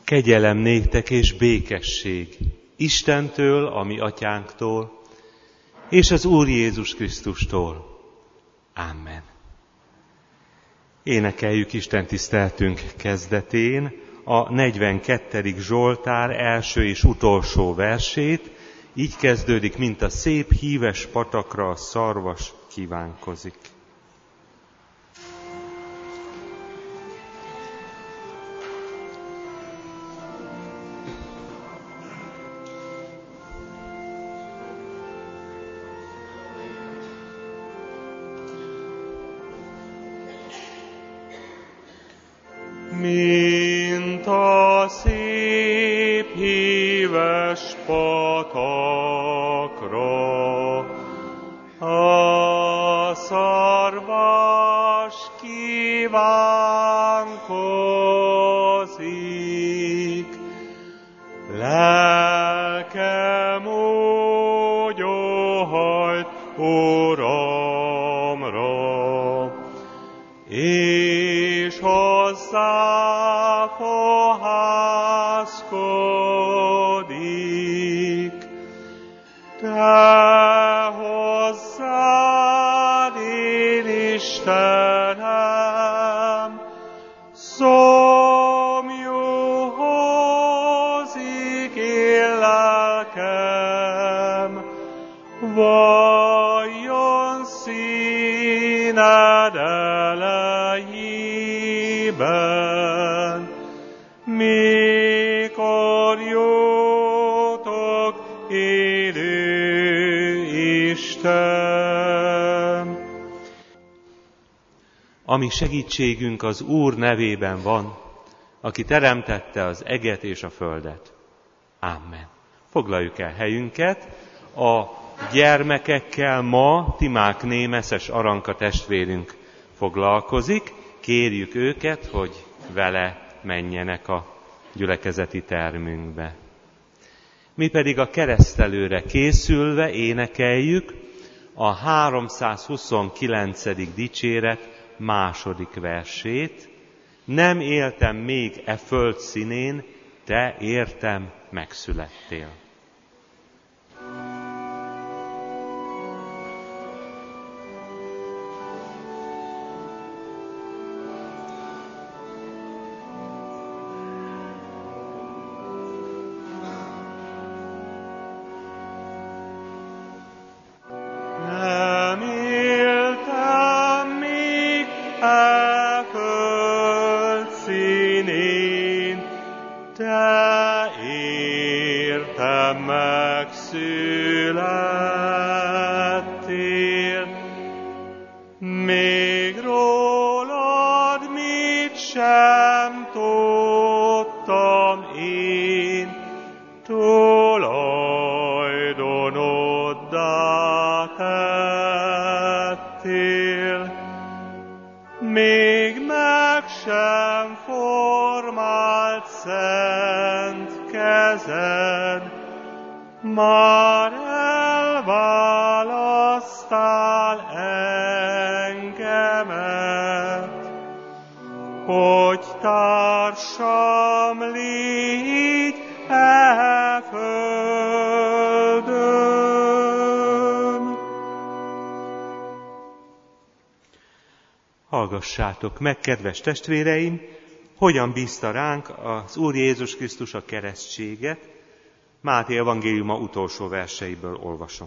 Kegyelem néktek és békesség Istentől, a mi atyánktól, és az Úr Jézus Krisztustól. Amen. Énekeljük Isten tiszteltünk kezdetén a 42. Zsoltár első és utolsó versét. Így kezdődik, mint a szép híves patakra a szarvas kívánkozik. Mint a szép híves patakra a szarvas kívánkozik, lelkem úgy óhajt Uramra, és hozzá fohászkodik. Te hozzád, én Istenem, szomjúhozik én lelkem, valljon színed elejében, mikor jótok élő Isten. Ami segítségünk az Úr nevében van, aki teremtette az eget és a földet. Amen. Foglaljuk el helyünket. A gyermekekkel ma Timákné Meszes Aranka testvérünk foglalkozik. Kérjük őket, hogy vele menjenek a gyülekezeti termünkbe. Mi pedig a keresztelőre készülve énekeljük a 329. dicséret második versét. Nem éltem még e föld színén, te értem megszülettél. Megszülettél, még rólad mit sem tudtam én, tulajdonoddá tettél, még meg sem formált szent kezed, már elválasztál engemet, hogy társam légy e földön. Hallgassátok meg, kedves testvéreim, hogyan bízta ránk az Úr Jézus Krisztus a keresztséget. Máté evangéliuma utolsó verseiből olvasom.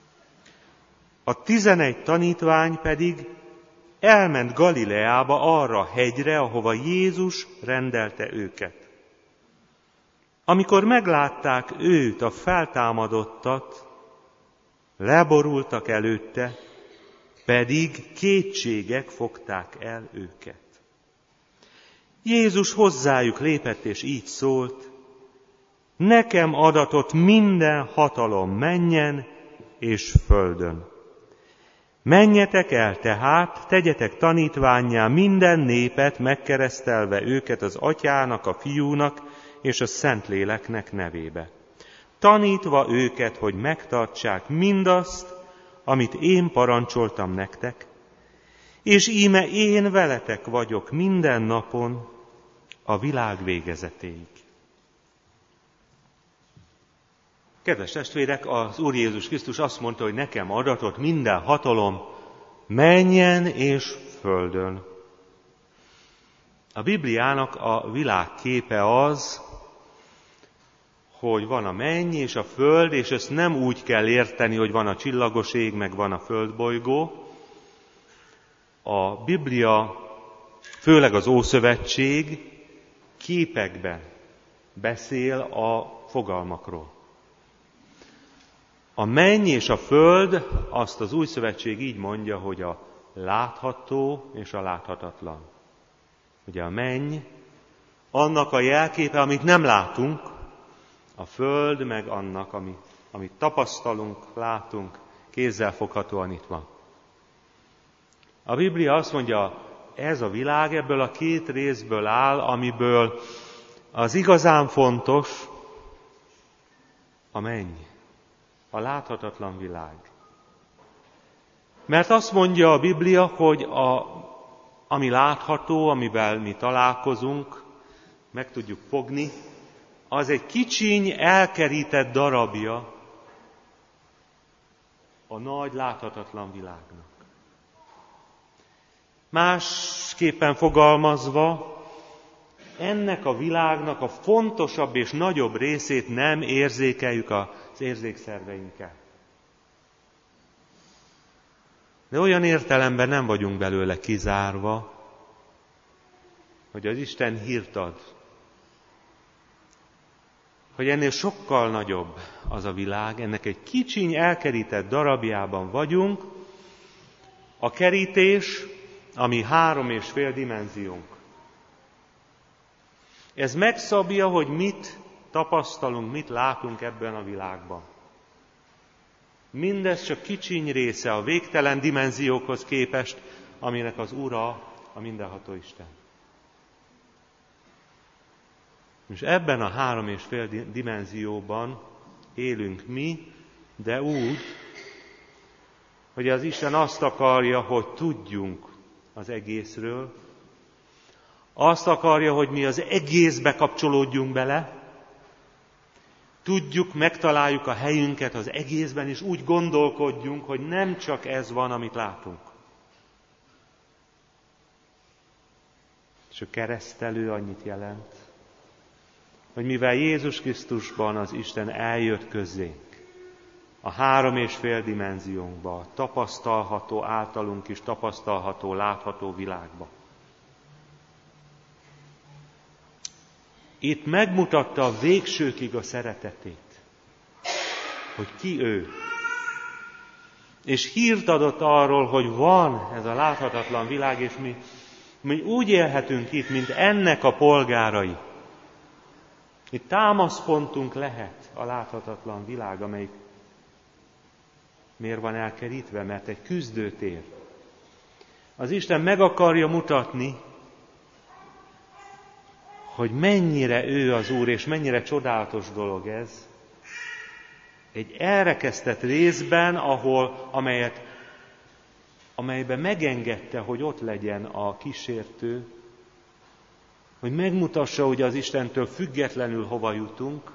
A 11 tanítvány pedig elment Galileába arra a hegyre, ahova Jézus rendelte őket. Amikor meglátták őt, a feltámadottat, leborultak előtte, pedig kétségek fogták el őket. Jézus hozzájuk lépett, és így szólt: nekem adatott minden hatalom mennyen és földön. Menjetek el tehát, tegyetek tanítvánnyá minden népet, megkeresztelve őket az Atyának, a Fiúnak és a Szentléleknek nevébe. Tanítva őket, hogy megtartsák mindazt, amit én parancsoltam nektek, és íme én veletek vagyok minden napon a világ végezetéig. Kedves testvérek, az Úr Jézus Krisztus azt mondta, hogy nekem adatott minden hatalom mennyen és földön. A Bibliának a világképe az, hogy van a menny és a föld, és ezt nem úgy kell érteni, hogy van a csillagos ég, meg van a földbolygó. A Biblia, főleg az Ószövetség képekben beszél a fogalmakról. A menny és a föld, azt az Új Szövetség így mondja, hogy a látható és a láthatatlan. Ugye a menny, annak a jelképe, amit nem látunk, a föld meg annak, amit tapasztalunk, látunk, kézzelfoghatóan itt van. A Biblia azt mondja, ez a világ ebből a két részből áll, amiből az igazán fontos a menny, a láthatatlan világ. Mert azt mondja a Biblia, hogy ami látható, amivel mi találkozunk, meg tudjuk fogni, az egy kicsiny, elkerített darabja a nagy, láthatatlan világnak. Másképpen fogalmazva, ennek a világnak a fontosabb és nagyobb részét nem érzékeljük az érzékszerveinkkel. De olyan értelemben nem vagyunk belőle kizárva, hogy az Isten hírt ad, hogy ennél sokkal nagyobb az a világ, ennek egy kicsiny, elkerített darabjában vagyunk, a kerítés, ami 3,5 dimenziónk. Ez megszabja, hogy mit tapasztalunk, mit látunk ebben a világban. Mindez csak kicsiny része a végtelen dimenziókhoz képest, aminek az Ura a mindenható Isten. És ebben a 3,5 dimenzióban élünk mi, de úgy, hogy az Isten azt akarja, hogy tudjunk az egészről, azt akarja, hogy mi az egészbe kapcsolódjunk bele, tudjuk, megtaláljuk a helyünket az egészben, és úgy gondolkodjunk, hogy nem csak ez van, amit látunk. És a keresztelő annyit jelent, hogy mivel Jézus Krisztusban az Isten eljött közzénk, a 3,5 dimenziónkba, tapasztalható, általunk is tapasztalható, látható világba. Itt megmutatta a végsőkig a szeretetét, hogy ki ő. És hírt adott arról, hogy van ez a láthatatlan világ, és mi úgy élhetünk itt, mint ennek a polgárai. Itt támaszpontunk lehet a láthatatlan világ, amelyik miért van elkerítve? Mert egy küzdőtér. Az Isten meg akarja mutatni, hogy mennyire ő az Úr, és mennyire csodálatos dolog ez. Egy elrekesztett részben, amelyben megengedte, hogy ott legyen a kísértő, hogy megmutassa, hogy az Istentől függetlenül hova jutunk,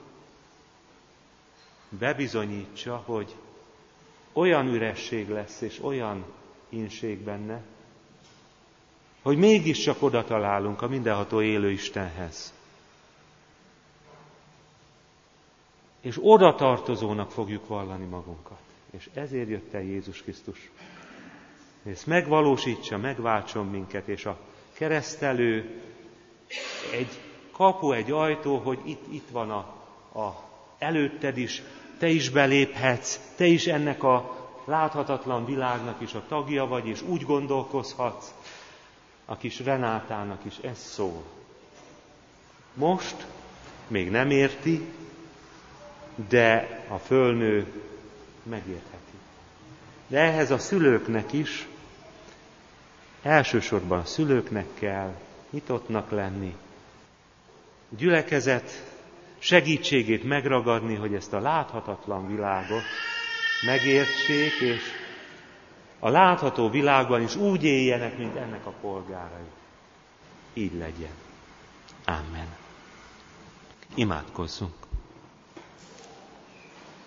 bebizonyítsa, hogy olyan üresség lesz, és olyan ínség benne, hogy mégiscsak oda találunk a mindenható élő Istenhez. És oda tartozónak fogjuk vallani magunkat. És ezért jött el Jézus Krisztus. Ezt megvalósítsa, megváltson minket, és a keresztelő egy kapu, egy ajtó, hogy itt van a előtted is, te is beléphetsz, te is ennek a láthatatlan világnak is a tagja vagy, és úgy gondolkozhatsz, a kis Renátának is ez szól. Most még nem érti, de a fölnő megértheti. De ehhez a szülőknek is, elsősorban a szülőknek kell nyitottnak lenni, gyülekezet segítségét megragadni, hogy ezt a láthatatlan világot megértsék, és a látható világban is úgy éljenek, mint ennek a polgárai. Így legyen. Amen. Imádkozzunk.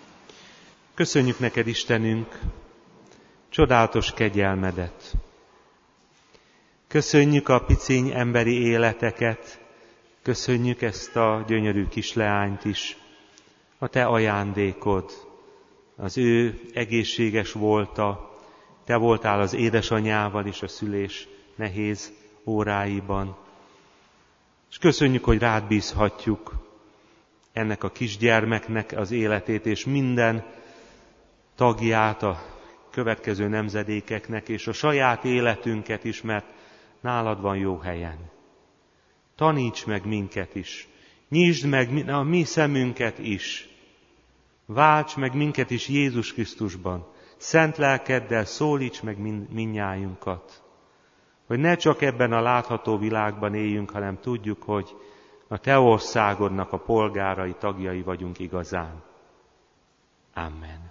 Köszönjük neked, Istenünk, csodálatos kegyelmedet. Köszönjük a piciny emberi életeket, köszönjük ezt a gyönyörű kisleányt is, a te ajándékod, az ő egészséges volta, te voltál az édesanyjával is a szülés nehéz óráiban. És köszönjük, hogy rád bízhatjuk ennek a kisgyermeknek az életét, és minden tagját a következő nemzedékeknek, és a saját életünket is, mert nálad van jó helyen. Taníts meg minket is, nyisd meg a mi szemünket is, válts meg minket is Jézus Krisztusban, szent lelkeddel szólíts meg mindnyájunkat, hogy ne csak ebben a látható világban éljünk, hanem tudjuk, hogy a te országodnak a polgárai, tagjai vagyunk igazán. Amen.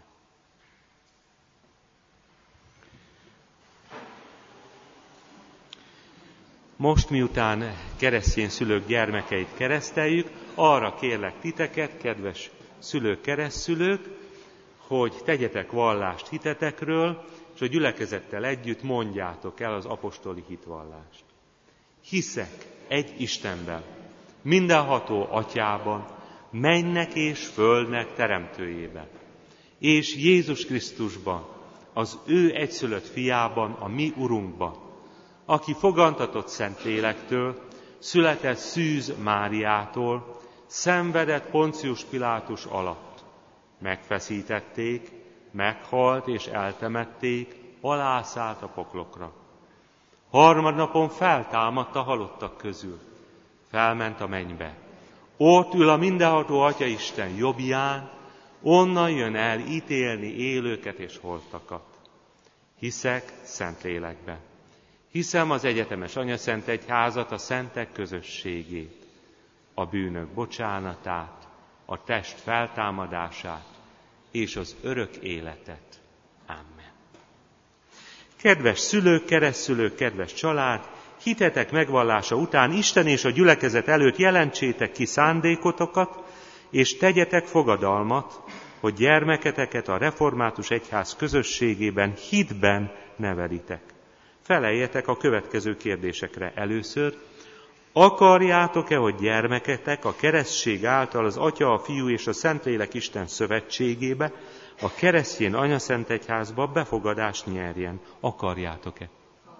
Most, miután keresztény szülők gyermekeit kereszteljük, arra kérlek titeket, kedves szülők, keresztszülők, hogy tegyetek vallást hitetekről, és a gyülekezettel együtt mondjátok el az apostoli hitvallást. Hiszek egy Istenben, mindenható Atyában, mennek és földnek teremtőjében, és Jézus Krisztusban, az ő egyszülött fiában, a mi Urunkban, aki fogantatott Szentlélektől, született Szűz Máriától, szenvedett Poncius Pilátus alatt. Megfeszítették, meghalt és eltemették, alászállt a poklokra. Harmadnapon feltámadt a halottak közül, felment a mennybe. Ott ül a mindenható Atyaisten jobbján, onnan jön el ítélni élőket és holtakat. Hiszek Szentlélekbe. Hiszem az egyetemes Anyaszent Egyházat, a szentek közösségét, a bűnök bocsánatát, a test feltámadását és az örök életet. Amen. Kedves szülők, keresztszülők, kedves család, hitetek megvallása után Isten és a gyülekezet előtt jelentsétek ki szándékotokat, és tegyetek fogadalmat, hogy gyermeketeket a református egyház közösségében hitben nevelitek. Feleljetek a következő kérdésekre először. Akarjátok-e, hogy gyermeketek a keresztség által az Atya, a Fiú és a Szentlélek Isten szövetségébe, a keresztény Anyaszent Egyházba befogadást nyerjen? Akarjátok-e?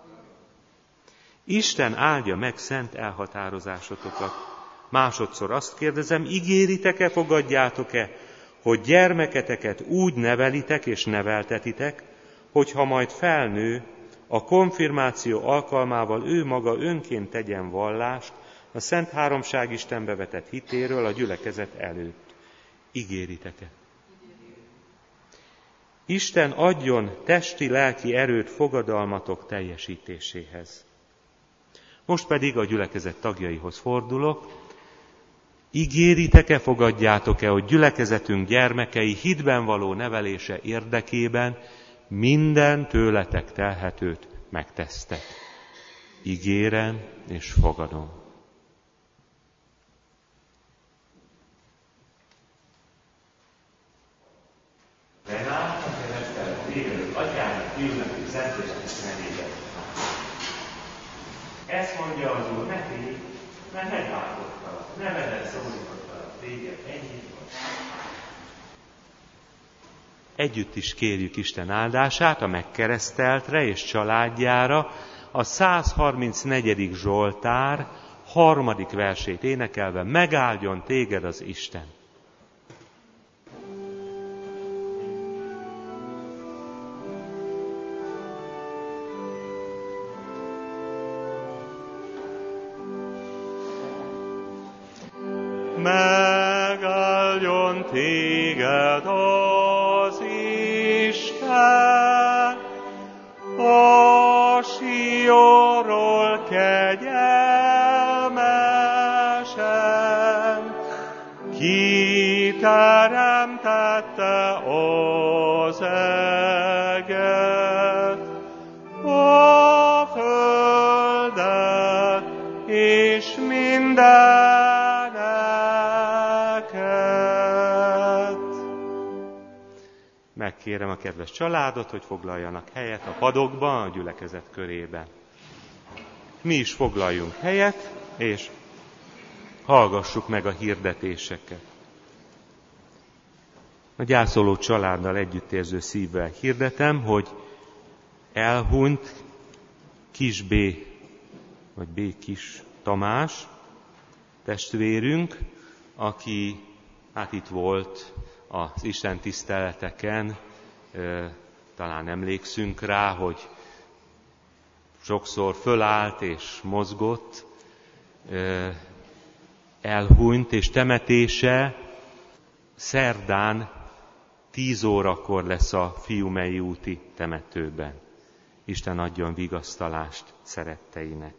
Isten áldja meg szent elhatározásotokat. Másodszor azt kérdezem, ígéritek-e, fogadjátok-e, hogy gyermeketeket úgy nevelitek és neveltetitek, hogyha majd felnő, a konfirmáció alkalmával ő maga önként tegyen vallást a Szent Háromság Istenbe vetett hitéről a gyülekezet előtt. Ígéritek-e? Isten adjon testi-lelki erőt fogadalmatok teljesítéséhez. Most pedig a gyülekezet tagjaihoz fordulok. Ígéritek-e, fogadjátok-e, hogy gyülekezetünk gyermekei hitben való nevelése érdekében minden tőletek telhetőt megtesztek? Ígérem és fogadom. Renáta keresztelt téged az Atyának, Fiúnak és Szentléleknek nevében. Ezt mondja az Úr neki, mert megváltottalak, nevedet szólítottalak téged, ennyit van. Együtt is kérjük Isten áldását a megkereszteltre és családjára, a 134. Zsoltár 3. versét énekelve: megáldjon téged az Isten. Megáldjon téged az Isten, a Sionról kegyelmesen, ki teremtette az eget, a földet és mindeneket. Megkérem a kedves családot, hogy foglaljanak helyet a padokban, a gyülekezet körében. Mi is foglaljunk helyet, és hallgassuk meg a hirdetéseket. A gyászoló családdal együttérző szívvel hirdetem, hogy elhunyt Kis B. vagy B. Kis Tamás testvérünk, aki itt volt az Isten tiszteleteken, talán emlékszünk rá, hogy sokszor fölállt és mozgott, elhunyt, és temetése szerdán 10 órakor lesz a Fiumei úti temetőben. Isten adjon vigasztalást szeretteinek.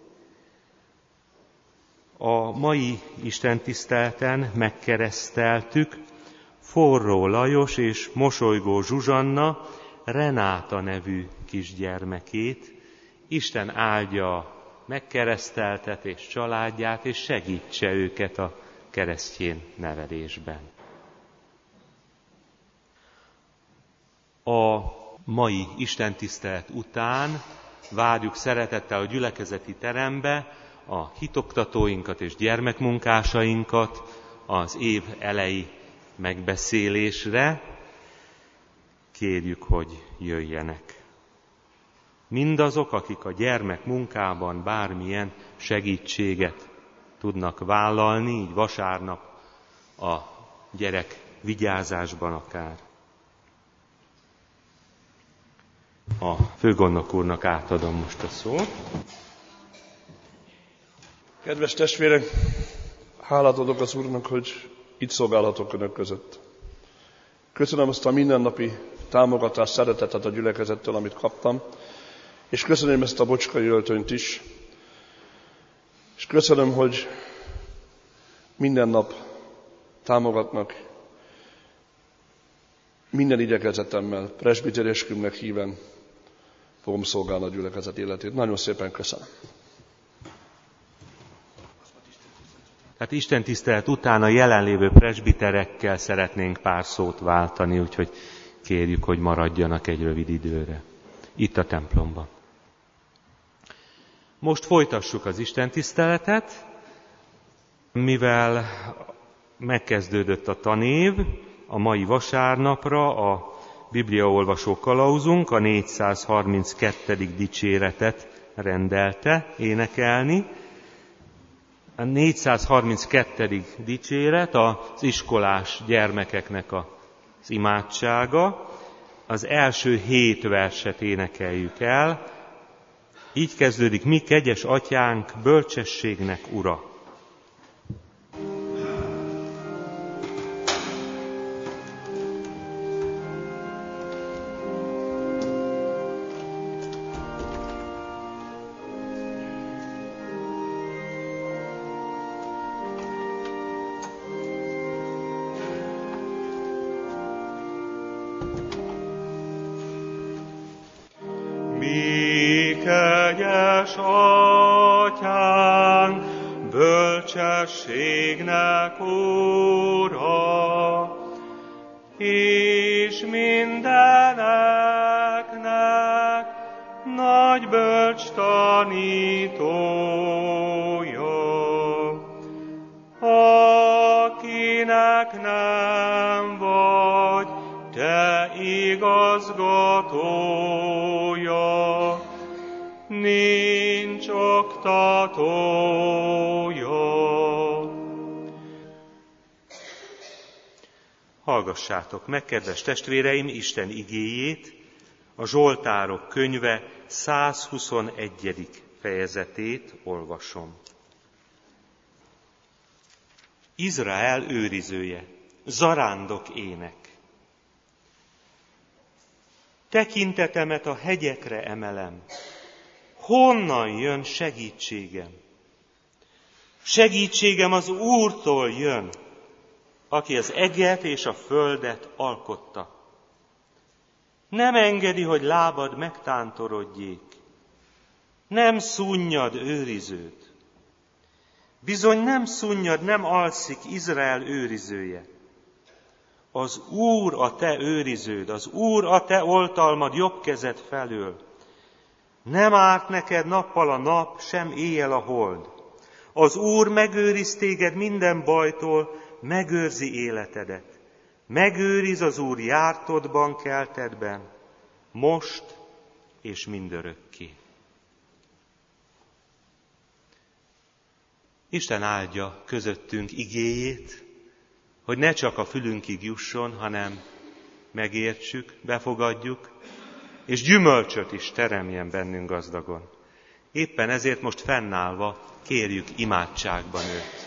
A mai istentiszteleten megkereszteltük Forró Lajos és Mosolygó Zsuzsanna Renáta nevű kisgyermekét. Isten áldja megkereszteltet és családját, és segítse őket a keresztjén nevelésben. A mai istentisztelet után várjuk szeretettel a gyülekezeti terembe a hitoktatóinkat és gyermekmunkásainkat az év elejé megbeszélésre. Kérjük, hogy jöjjenek. Mindazok, akik a gyermekmunkában bármilyen segítséget tudnak vállalni, így vasárnap a gyerek vigyázásban akár. A főgondnok úrnak átadom most a szót. Kedves testvérek, hálát adok az Úrnak, hogy itt szolgálhatok önök között. Köszönöm azt a mindennapi támogatást, szeretetet a gyülekezettől, amit kaptam, és köszönöm ezt a bocskai öltönyt is, és köszönöm, hogy minden nap támogatnak, minden igyekezetemmel, presbitereskümnek híven fogom szolgálni a gyülekezet életét. Nagyon szépen köszönöm. Tehát Isten tisztelet után a jelenlévő presbiterekkel szeretnénk pár szót váltani, úgyhogy kérjük, hogy maradjanak egy rövid időre itt a templomban. Most folytassuk az Isten tiszteletet, mivel megkezdődött a tanév, a mai vasárnapra a bibliaolvasó kalauzunk a 432. dicséretet rendelte énekelni. A 432. dicséret az iskolás gyermekeknek az imádsága. Az első 7 verset énekeljük el. Így kezdődik: mi kegyes atyánk, bölcsességnek ura. Kegyes atyánk, bölcsességnek ura, és mindeneknek nagy bölcs tanítója, akinek nem vagy te igazgatója, nincs oktatója. Hallgassátok meg, kedves testvéreim, Isten igéjét, a Zsoltárok könyve 121. fejezetét olvasom. Izrael őrizője, zarándok ének. Tekintetemet a hegyekre emelem. Honnan jön segítségem? Segítségem az Úrtól jön, aki az eget és a földet alkotta. Nem engedi, hogy lábad megtántorodjék. Nem szunnyad őrizőt. Bizony nem szunnyad, nem alszik Izrael őrizője. Az Úr a te őriződ, az Úr a te oltalmad jobb kezed felől. Nem árt neked nappal a nap, sem éjjel a hold. Az Úr megőriz téged minden bajtól, megőrzi életedet. Megőriz az Úr jártodban, keltedben, most és mindörökké. Isten áldja közöttünk igéjét, hogy ne csak a fülünkig jusson, hanem megértsük, befogadjuk, és gyümölcsöt is teremjen bennünk gazdagon. Éppen ezért most fennállva kérjük imádságban őt.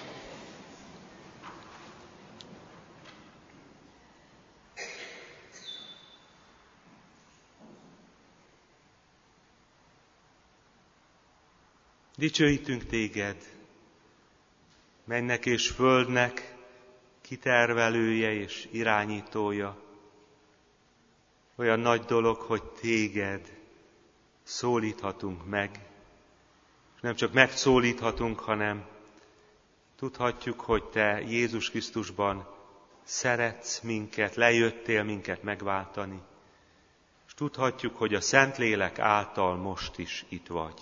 Dicsőítünk téged, mennek és földnek kitervelője és irányítója. Olyan nagy dolog, hogy téged szólíthatunk meg, és nem csak megszólíthatunk, hanem tudhatjuk, hogy te Jézus Krisztusban szeretsz minket, lejöttél minket megváltani, és tudhatjuk, hogy a Szentlélek által most is itt vagy.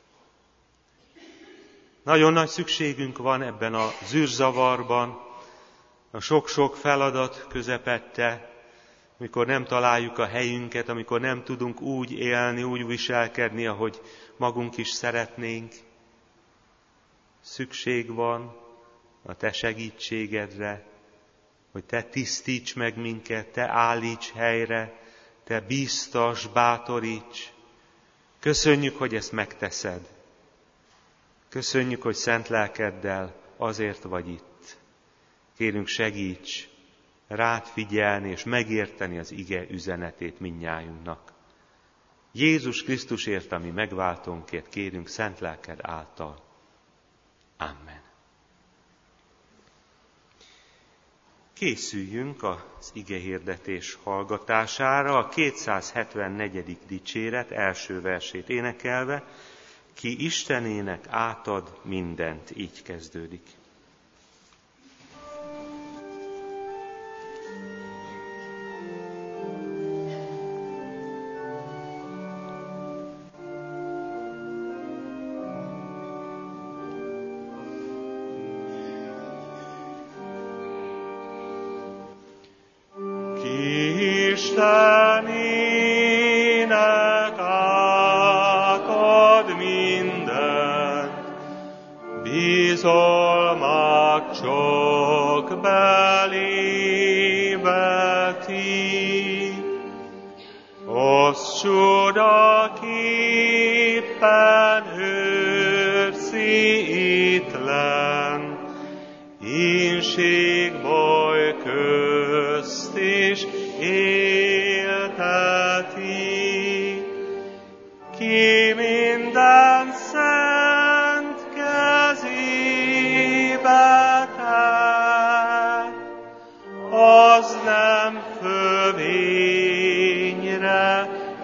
Nagyon nagy szükségünk van ebben a zűrzavarban, a sok-sok feladat közepette, amikor nem találjuk a helyünket, amikor nem tudunk úgy élni, úgy viselkedni, ahogy magunk is szeretnénk. Szükség van a te segítségedre, hogy te tisztíts meg minket, te állíts helyre, te bíztass, bátoríts. Köszönjük, hogy ezt megteszed. Köszönjük, hogy szent lelkeddel azért vagy itt. Kérünk, segíts rád figyelni és megérteni az ige üzenetét mindnyájunknak. Jézus Krisztusért, ami megváltónkért kérünk szent lelked által. Amen. Készüljünk az igehirdetés hallgatására, a 274. dicséret első versét énekelve, ki Istenének átad mindent, így kezdődik. Istenének átad mindent, bizalmát csak belébe ti. Az csodaképpen őrzi itt lenn, ínség baj közt is élteti, ki minden szent kezébe tett, az nem fövényre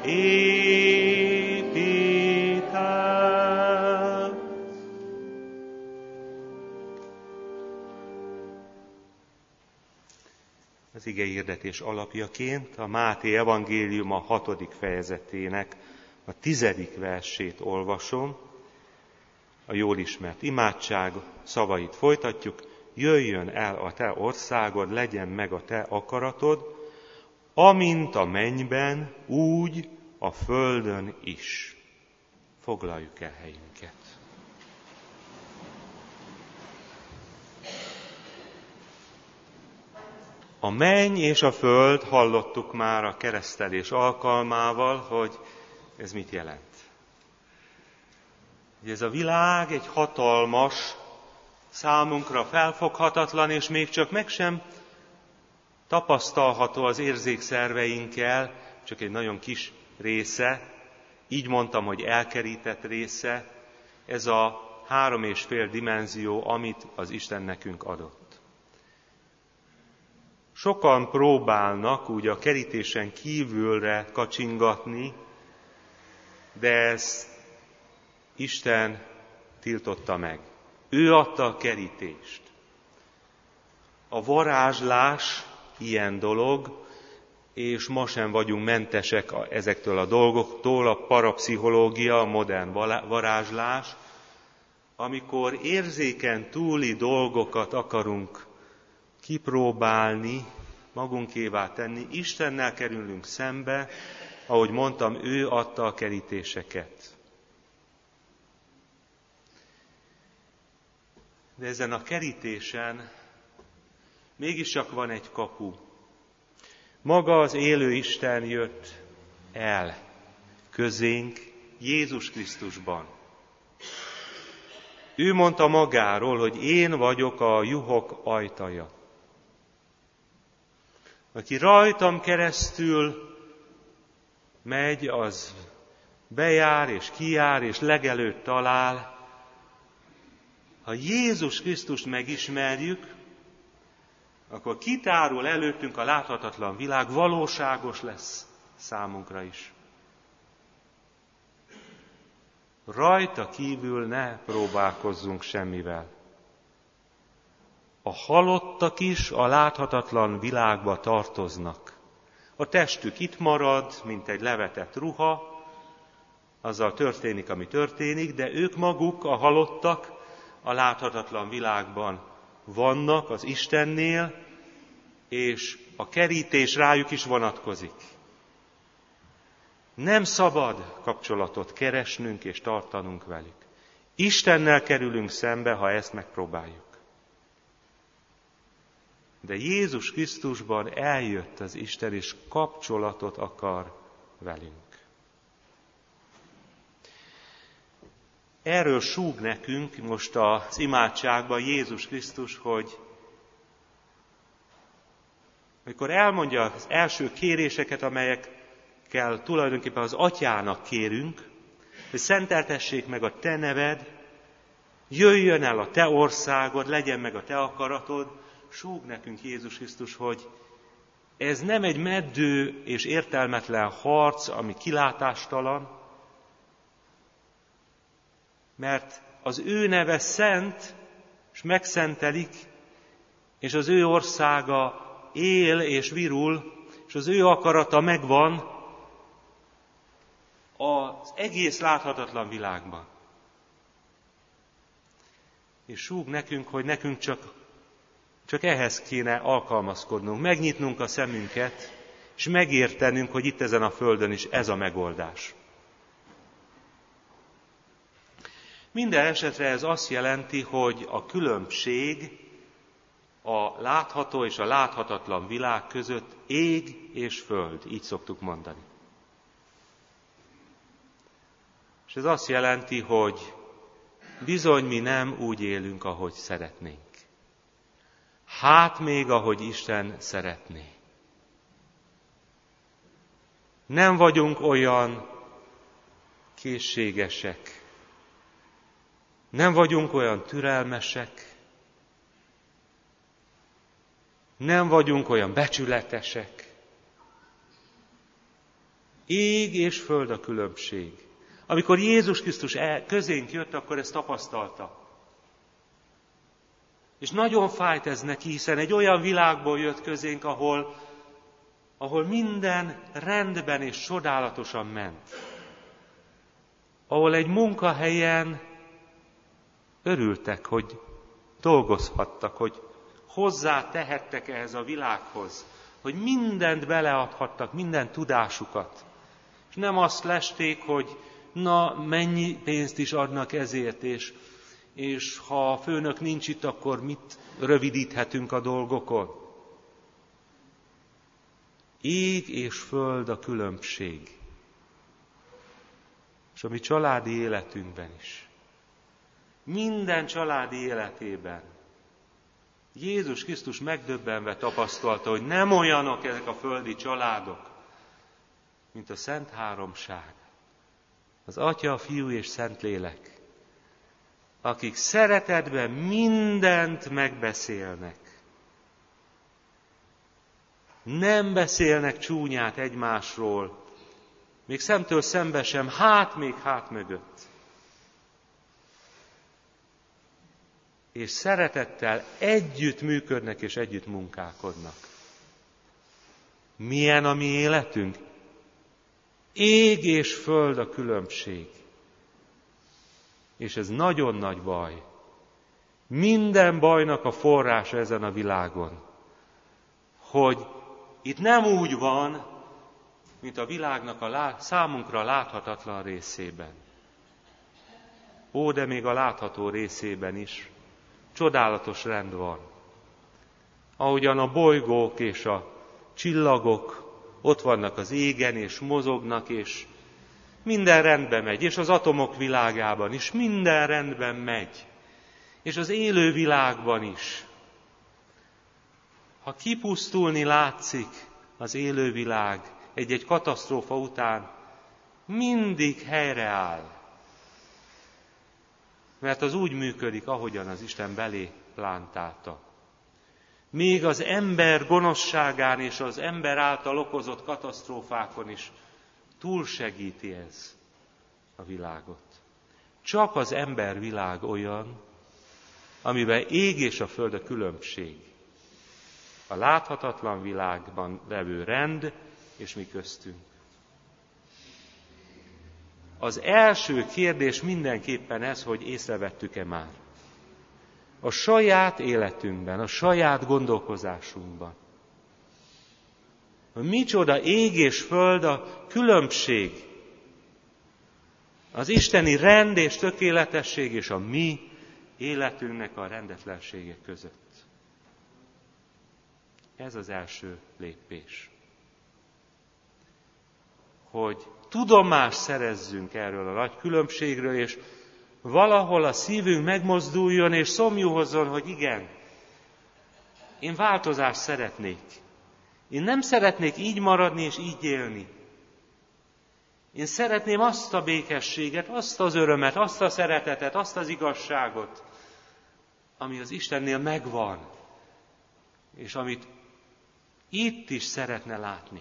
épített. Az igehirdetés alapjaként a Máté evangélium a 6. fejezetének a 10. versét olvasom. A jól ismert imádság szavait folytatjuk. Jöjjön el a te országod, legyen meg a te akaratod, amint a mennyben, úgy a földön is. Foglaljuk el helyünket. A menny és a föld, hallottuk már a keresztelés alkalmával, hogy ez mit jelent. Hogy ez a világ egy hatalmas, számunkra felfoghatatlan, és még csak meg sem tapasztalható az érzékszerveinkkel, csak egy nagyon kis része, így mondtam, hogy elkerített része, ez a 3,5 dimenzió, amit az Isten nekünk adott. Sokan próbálnak úgy a kerítésen kívülre kacsingatni, de ezt Isten tiltotta meg. Ő adta a kerítést. A varázslás ilyen dolog, és ma sem vagyunk mentesek ezektől a dolgoktól, a parapszichológia, a modern varázslás, amikor érzéken túli dolgokat akarunk kipróbálni, magunkévá tenni, Istennel kerülünk szembe, ahogy mondtam, ő adta a kerítéseket. De ezen a kerítésen mégiscsak van egy kapu. Maga az élő Isten jött el közénk Jézus Krisztusban. Ő mondta magáról, hogy én vagyok a juhok ajtaja. Aki rajtam keresztül megy, az bejár és kijár és legelőtt talál. Ha Jézus Krisztust megismerjük, akkor kitárul előttünk a láthatatlan világ, valóságos lesz számunkra is. Rajta kívül ne próbálkozzunk semmivel. A halottak is a láthatatlan világba tartoznak. A testük itt marad, mint egy levetett ruha, azzal történik, ami történik, de ők maguk, a halottak, a láthatatlan világban vannak az Istennél, és a kerítés rájuk is vonatkozik. Nem szabad kapcsolatot keresnünk és tartanunk velük. Istennel kerülünk szembe, ha ezt megpróbáljuk. De Jézus Krisztusban eljött az Isten, és kapcsolatot akar velünk. Erről súg nekünk most az imádságban Jézus Krisztus, hogy amikor elmondja az első kéréseket, amelyekkel tulajdonképpen az Atyának kérünk, hogy szenteltessék meg a te neved, jöjjön el a te országod, legyen meg a te akaratod, súg nekünk Jézus Krisztus, hogy ez nem egy meddő és értelmetlen harc, ami kilátástalan, mert az ő neve szent, és megszentelik, és az ő országa él és virul, és az ő akarata megvan az egész láthatatlan világban. És súg nekünk, hogy nekünk csak ehhez kéne alkalmazkodnunk, megnyitnunk a szemünket, és megértenünk, hogy itt ezen a földön is ez a megoldás. Minden esetre ez azt jelenti, hogy a különbség a látható és a láthatatlan világ között ég és föld, így szoktuk mondani. És ez azt jelenti, hogy bizony mi nem úgy élünk, ahogy szeretnénk. Hát még ahogy Isten szeretné. Nem vagyunk olyan készségesek, nem vagyunk olyan türelmesek, nem vagyunk olyan becsületesek. Ég és föld a különbség. Amikor Jézus Krisztus közénk jött, akkor ezt tapasztalta. És nagyon fájt ez neki, hiszen egy olyan világból jött közénk, ahol minden rendben és csodálatosan ment. Ahol egy munkahelyen örültek, hogy dolgozhattak, hogy hozzá tehettek ehhez a világhoz, hogy mindent beleadhattak, minden tudásukat. És nem azt lesték, hogy na, mennyi pénzt is adnak ezért, és ha a főnök nincs itt, akkor mit rövidíthetünk a dolgokon. Ég és föld a különbség. És a mi családi életünkben is. Minden családi életében Jézus Krisztus megdöbbenve tapasztalta, hogy nem olyanok ezek a földi családok, mint a Szent Háromság. Az Atya, a Fiú és Szentlélek, akik szeretetben mindent megbeszélnek. Nem beszélnek csúnyát egymásról, még szemtől szembe sem, még hát mögött. És szeretettel együtt működnek és együtt munkálkodnak. Milyen a mi életünk? Ég és föld a különbség. És ez nagyon nagy baj. Minden bajnak a forrása ezen a világon, hogy itt nem úgy van, mint a világnak a számunkra láthatatlan részében. Ó, de még a látható részében is csodálatos rend van. Ahogyan a bolygók és a csillagok ott vannak az égen, és mozognak, és minden rendben megy, és az atomok világában is minden rendben megy, és az élő világban is. Ha kipusztulni látszik az élővilág egy-egy katasztrófa után, mindig helyreáll. Mert az úgy működik, ahogyan az Isten belé plántálta. Még az ember gonoszságán és az ember által okozott katasztrófákon is túlsegíti ez a világot. Csak az embervilág olyan, amiben ég és a föld a különbség. A láthatatlan világban levő rend, és mi köztünk. Az első kérdés mindenképpen ez, hogy észrevettük-e már. A saját életünkben, a saját gondolkozásunkban. Micsoda ég és föld a különbség. Az isteni rend és tökéletesség és a mi életünknek a rendetlensége között. Ez az első lépés. Hogy tudomást szerezzünk erről a nagy különbségről, és valahol a szívünk megmozduljon, és szomjúhozzon, hogy igen, én változást szeretnék. Én nem szeretnék így maradni és így élni. Én szeretném azt a békességet, azt az örömet, azt a szeretetet, azt az igazságot, ami az Istennél megvan, és amit itt is szeretne látni.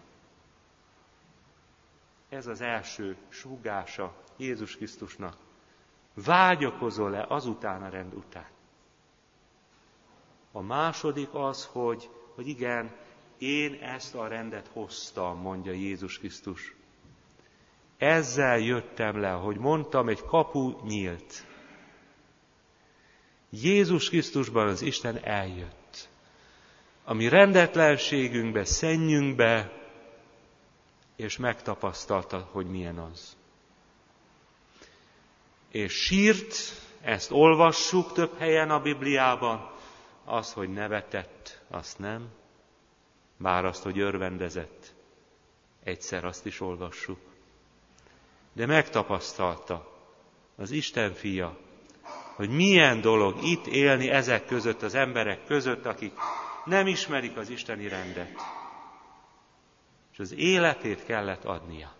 Ez az első súgása Jézus Krisztusnak. Vágyakozol-e azután a rend után? A második az, hogy igen, én ezt a rendet hoztam, mondja Jézus Krisztus. Ezzel jöttem le, ahogy mondtam, egy kapu nyílt. Jézus Krisztusban az Isten eljött. A mi rendetlenségünkbe, szennyünkbe, és megtapasztalta, hogy milyen az. És sírt, ezt olvassuk több helyen a Bibliában, az, hogy nevetett, azt nem, bár azt, hogy örvendezett, egyszer azt is olvassuk. De megtapasztalta az Isten fia, hogy milyen dolog itt élni ezek között, az emberek között, akik nem ismerik az isteni rendet. És az életét kellett adnia.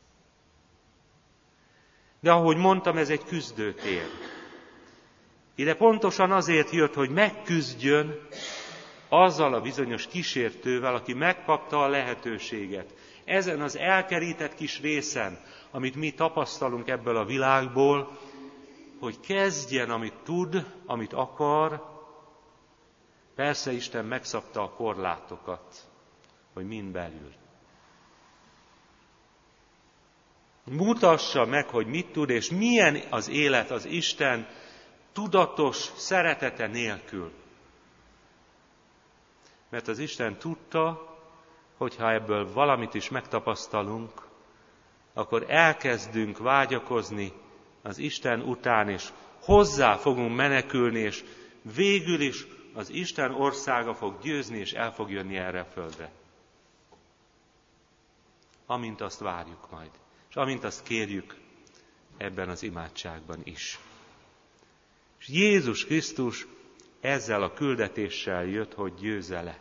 De ahogy mondtam, ez egy küzdőtér. Ide pontosan azért jött, hogy megküzdjön azzal a bizonyos kísértővel, aki megkapta a lehetőséget. Ezen az elkerített kis részen, amit mi tapasztalunk ebből a világból, hogy kezdjen, amit tud, amit akar. Persze Isten megszabta a korlátokat, hogy mind belül. Mutassa meg, hogy mit tud, és milyen az élet az Isten tudatos szeretete nélkül. Mert az Isten tudta, hogy ha ebből valamit is megtapasztalunk, akkor elkezdünk vágyakozni az Isten után, és hozzá fogunk menekülni, és végül is az Isten országa fog győzni, és el fog jönni erre a földre. Amint azt várjuk majd, és amint azt kérjük ebben az imádságban is. És Jézus Krisztus ezzel a küldetéssel jött, hogy győzze le.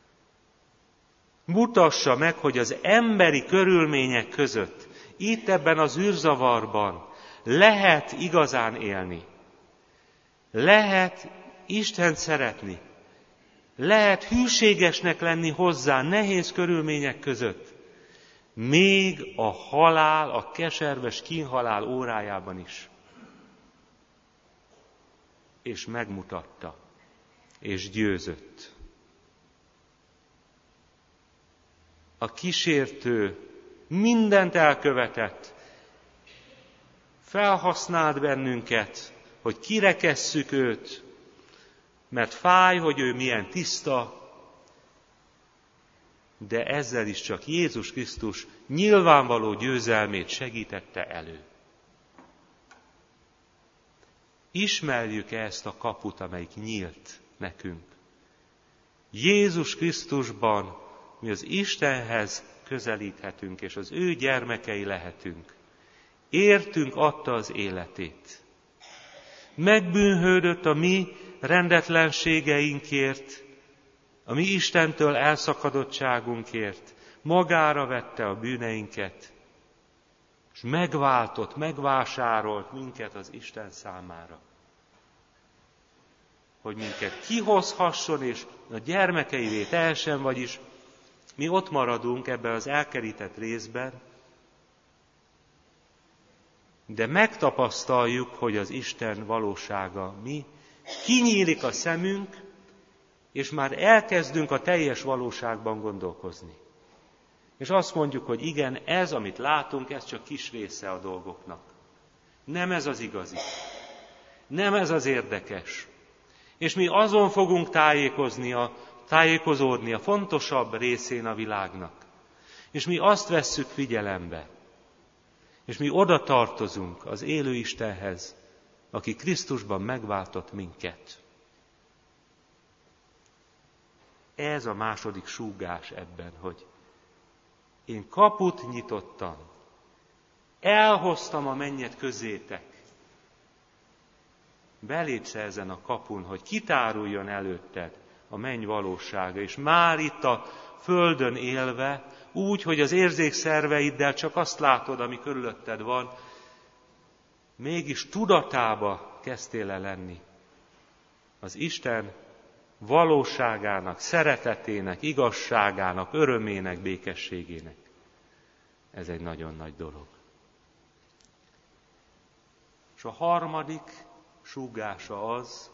Mutassa meg, hogy az emberi körülmények között, itt ebben az űrzavarban lehet igazán élni. Lehet Istent szeretni. Lehet hűségesnek lenni hozzá nehéz körülmények között. Még a halál, a keserves kínhalál órájában is. És megmutatta, és győzött. a kísértő mindent elkövetett, felhasznált bennünket, hogy kirekesszük őt, mert fáj, hogy ő milyen tiszta, de ezzel is csak Jézus Krisztus nyilvánvaló győzelmét segítette elő. Ismerjük-e ezt a kaput, amelyik nyílt nekünk? Jézus Krisztusban mi az Istenhez közelíthetünk, és az ő gyermekei lehetünk. Értünk adta az életét. Megbűnhődött a mi rendetlenségeinkért, a mi Istentől elszakadottságunkért, magára vette a bűneinket, és megváltott, megvásárolt minket az Isten számára. Hogy minket kihozhasson, és a gyermekeivé teljesen, vagyis mi ott maradunk ebben az elkerített részben, de megtapasztaljuk, hogy az Isten valósága mi, kinyílik a szemünk, és már elkezdünk a teljes valóságban gondolkozni. És azt mondjuk, hogy igen, ez, amit látunk, ez csak kis része a dolgoknak. Nem ez az igazi. Nem ez az érdekes. És mi azon fogunk tájékozódni a fontosabb részén a világnak. És mi azt vesszük figyelembe. És mi oda tartozunk az élő Istenhez, aki Krisztusban megváltott minket. Ez a második súgás ebben, hogy én kaput nyitottam, elhoztam a mennyet közétek. Belépsz ezen a kapun, hogy kitáruljon előtted a menny valósága, és már itt a földön élve, úgy, hogy az érzékszerveiddel csak azt látod, ami körülötted van, mégis tudatába kezdtél el lenni az Isten valóságának, szeretetének, igazságának, örömének, békességének. Ez egy nagyon nagy dolog. És a harmadik súgása az,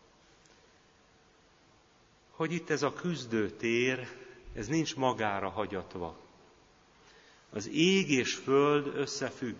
hogy itt ez a küzdőtér, ez nincs magára hagyatva. Az ég és föld összefügg.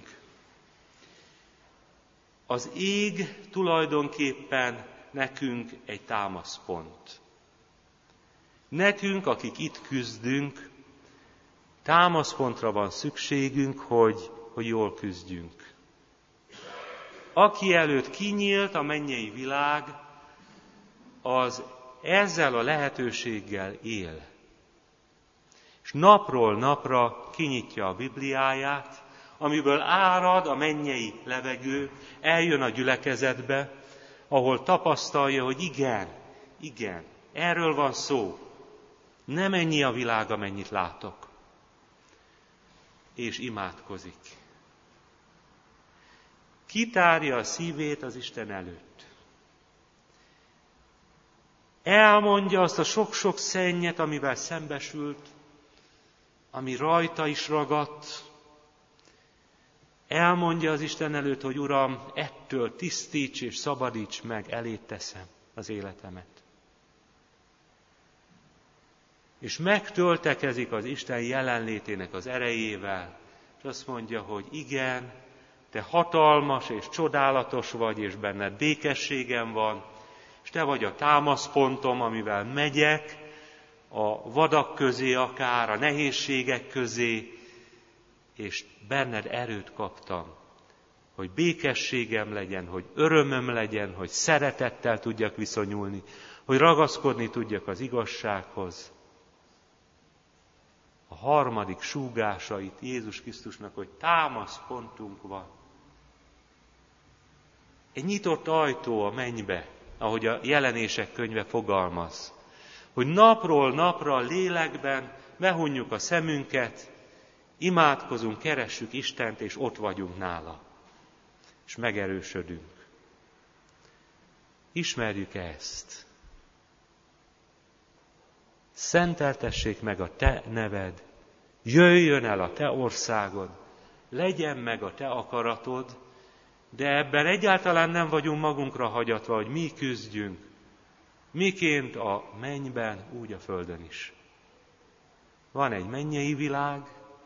Az ég tulajdonképpen nekünk egy támaszpont. Nekünk, akik itt küzdünk, támaszpontra van szükségünk, hogy jól küzdjünk. Aki előtt kinyílt a mennyei világ, az ezzel a lehetőséggel él. És napról napra kinyitja a Bibliáját, amiből árad a mennyei levegő, eljön a gyülekezetbe, ahol tapasztalja, hogy igen, erről van szó. Nem ennyi a világ, amennyit látok. És imádkozik. Kitárja a szívét az Isten előtt. Elmondja azt a sok-sok szennyet, amivel szembesült, ami rajta is ragadt. Elmondja az Isten előtt, hogy Uram, ettől tisztíts és szabadíts meg, eléd teszem az életemet. És megtöltekezik az Isten jelenlétének az erejével, és azt mondja, hogy igen, te hatalmas és csodálatos vagy, és benned békességem van, és te vagy a támaszpontom, amivel megyek a vadak közé akár, a nehézségek közé, és benned erőt kaptam, hogy békességem legyen, hogy örömöm legyen, hogy szeretettel tudjak viszonyulni, hogy ragaszkodni tudjak az igazsághoz. A harmadik súgása itt Jézus Krisztusnak, hogy támaszpontunk van. Egy nyitott ajtó a mennybe, ahogy a Jelenések könyve fogalmaz, hogy napról napra a lélekben behunjuk a szemünket, imádkozunk, keressük Istent, és ott vagyunk nála. És megerősödünk. Ismerjük ezt. Szenteltessék meg a te neved, jöjjön el a te országod, legyen meg a te akaratod, de ebben egyáltalán nem vagyunk magunkra hagyatva, hogy mi küzdjünk, miként a mennyben, úgy a földön is. van egy mennyei világ,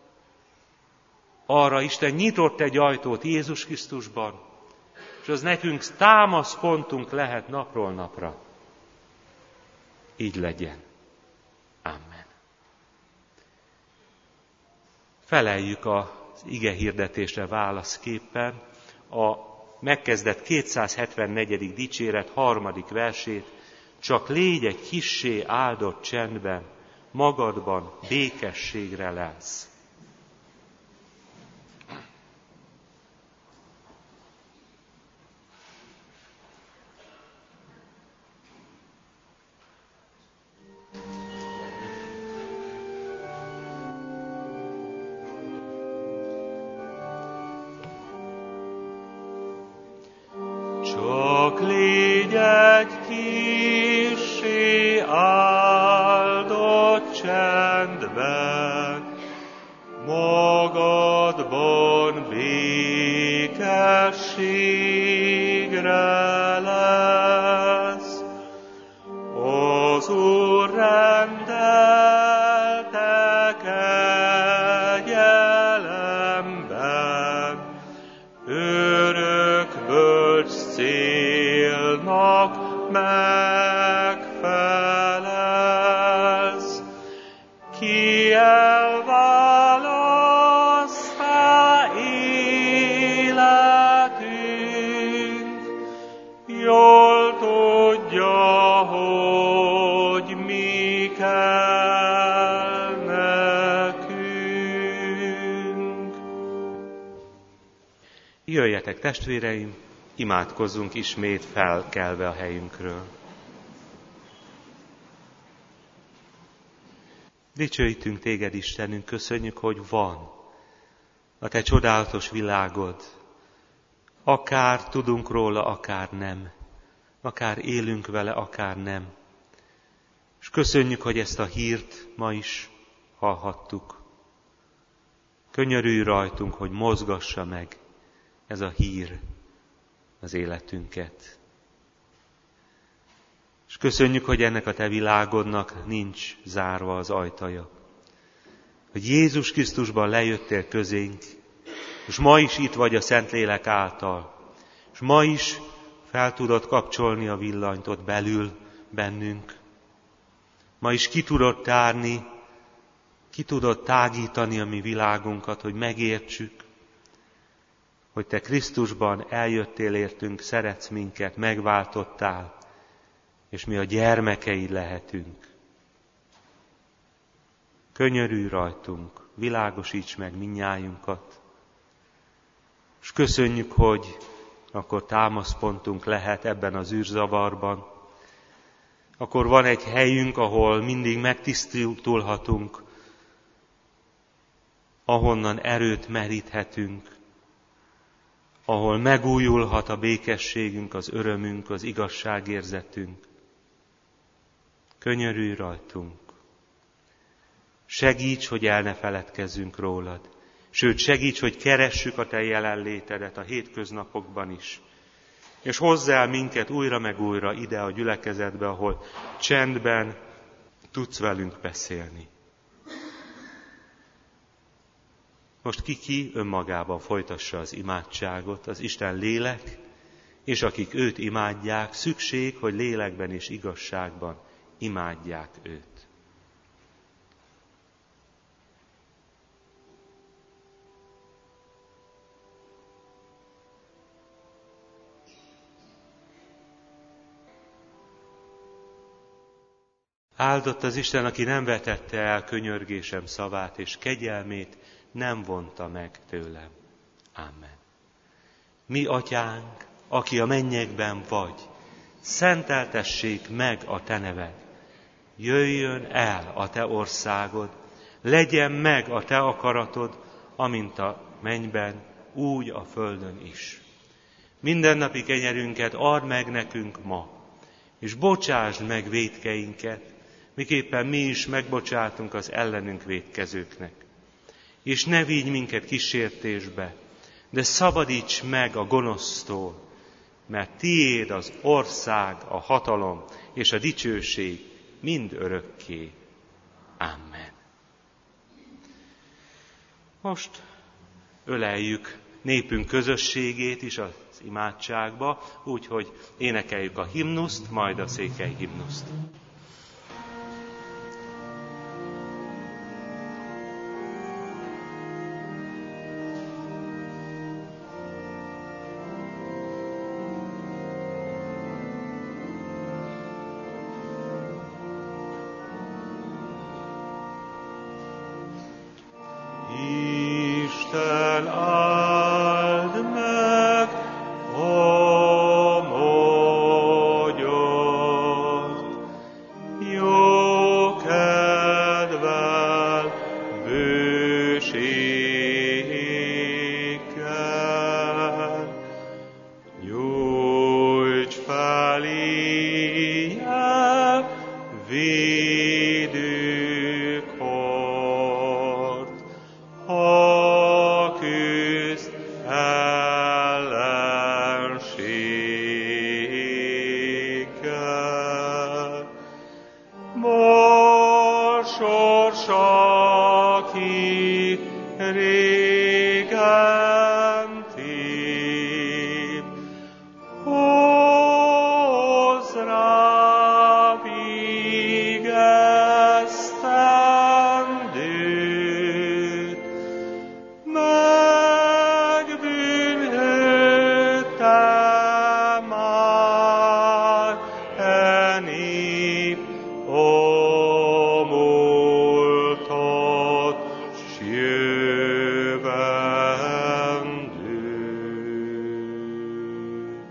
arra Isten nyitott egy ajtót Jézus Krisztusban, és az nekünk támaszpontunk lehet napról napra. Így legyen. Amen. Feleljük az ige hirdetésre válaszképpen a megkezdett 274. dicséret 3. versét, csak légy egy kissé áldott csendben, magadban békességre lelsz. Csak légy egy kissé áldott csendben, magadban békességre lesz. Az Úr rendelte kegyelemben, örök bölcs célnak megfelelsz. Ki elválasztá életünk, jól tudja, hogy mi kell nekünk. Jöjjetek, testvéreim, imádkozzunk ismét felkelve a helyünkről. Dicsőítünk téged, Istenünk, köszönjük, hogy van a te csodálatos világod. Akár tudunk róla, akár nem. Akár élünk vele, akár nem. És köszönjük, hogy ezt a hírt ma is hallhattuk. Könyörülj rajtunk, hogy mozgassa meg ez a hír az életünket. És köszönjük, hogy ennek a te világodnak nincs zárva az ajtaja. Hogy Jézus Krisztusban lejöttél közénk, és ma is itt vagy a Szentlélek által, és ma is fel tudod kapcsolni a villanyt ott belül bennünk. Ma is ki tudod tárni, ki tudod tágítani a mi világunkat, hogy megértsük, hogy te Krisztusban eljöttél értünk, szeretsz minket, megváltottál, és mi a gyermekeid lehetünk. Könyörülj rajtunk, világosíts meg mindnyájunkat, és köszönjük, hogy akkor támaszpontunk lehet ebben az űrzavarban. Akkor van egy helyünk, ahol mindig megtisztulhatunk, ahonnan erőt meríthetünk, ahol megújulhat a békességünk, az örömünk, az igazságérzetünk. Könyörülj rajtunk. Segíts, hogy el ne feledkezzünk rólad. Sőt, segíts, hogy keressük a te jelenlétedet a hétköznapokban is. És hozz el minket újra meg újra ide a gyülekezetbe, ahol csendben tudsz velünk beszélni. Most ki önmagában folytassa az imádságot, az Isten lélek, és akik őt imádják, szükség, hogy lélekben és igazságban imádják őt. Áldott az Isten, aki nem vetette el könyörgésem szavát, és kegyelmét nem vonta meg tőlem. Amen. Mi atyánk, aki a mennyekben vagy, szenteltessék meg a te neved. Jöjjön el a te országod, legyen meg a te akaratod, amint a mennyben, úgy a földön is. Mindennapi kenyerünket add meg nekünk ma, és bocsásd meg vétkeinket, miképpen mi is megbocsátunk az ellenünk vétkezőknek. És ne vigy minket kísértésbe, de szabadíts meg a gonosztól, mert tiéd az ország, a hatalom és a dicsőség mind örökké. Amen. Most öleljük népünk közösségét is az imádságba, úgyhogy énekeljük a himnuszt, majd a székely himnuszt. Isten áld meg a magyart, jó kedvel, bőséggel, nyújts fel ilyen védőkart, ha küzd ellenséggel. Ma sorsa ki régen tép, hozz rá vigesztendőt, megbűnhődte már e nép a múltat s jövendőt.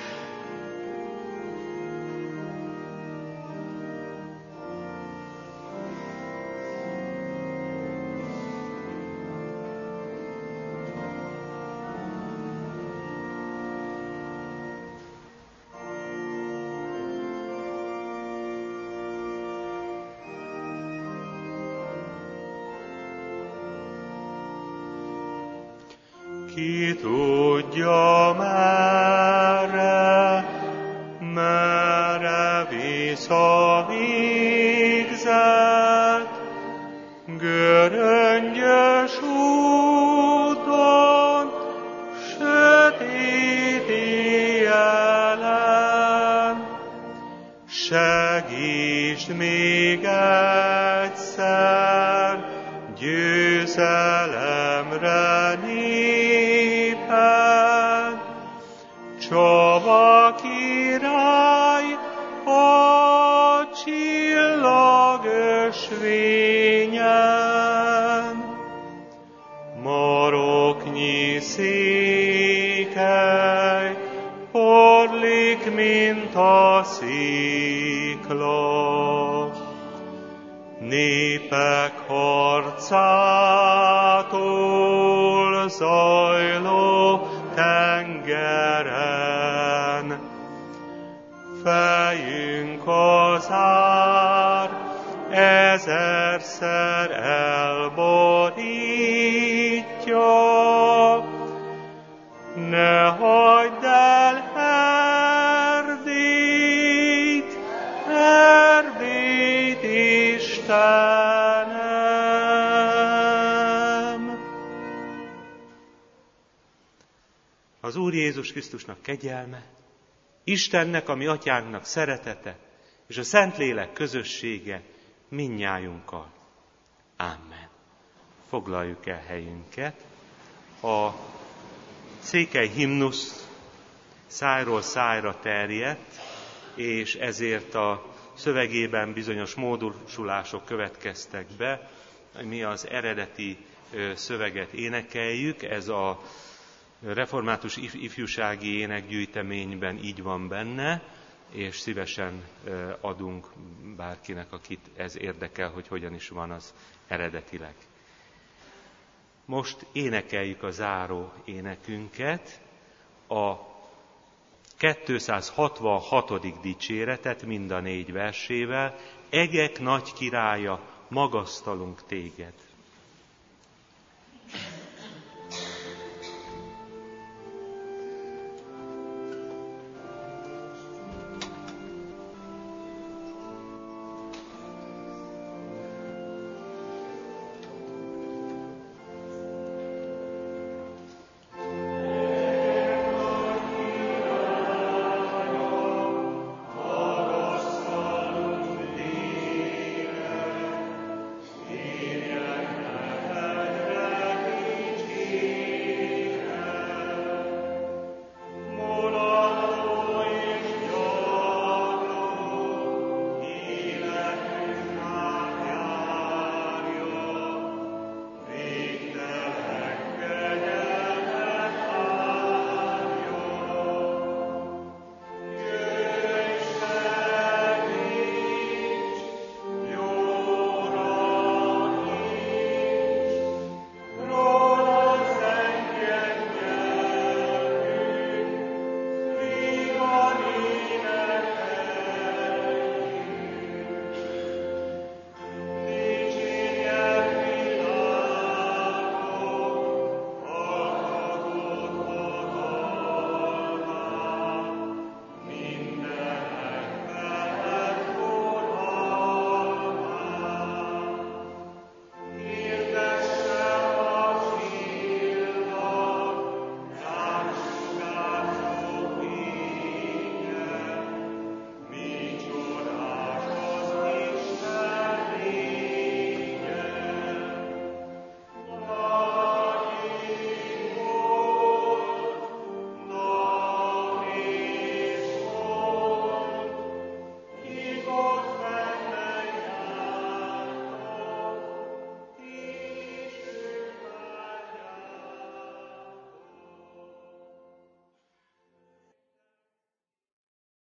Ki tudja merre visz a végzet, göröngyös úton, sötét éjjelen. Segítsd még egyszer győzelemre népen, Csaba király a csillag ösvényen. Maroknyi székely porlik, mint a szikla, népek harcától zajló tengeren. Fejünk az ár ezerszer elborítja, ne hagyd el Erdélyt, Erdélyt, Istenem! Az Úr Jézus Krisztusnak kegyelme, Istennek, a mi atyánknak szeretete, és a Szentlélek közössége mindnyájunkkal. Amen. Foglaljuk el helyünket. A székely himnusz szájról szájra terjedt, és ezért a szövegében bizonyos módosulások következtek be. Mi az eredeti szöveget énekeljük, ez a református ifjúsági énekgyűjteményben így van benne, és szívesen adunk bárkinek, akit ez érdekel, hogy hogyan is van az eredetileg. Most énekeljük a záró énekünket, a 266. dicséretet mind a 4 versével. Egek nagy királya, magasztalunk téged.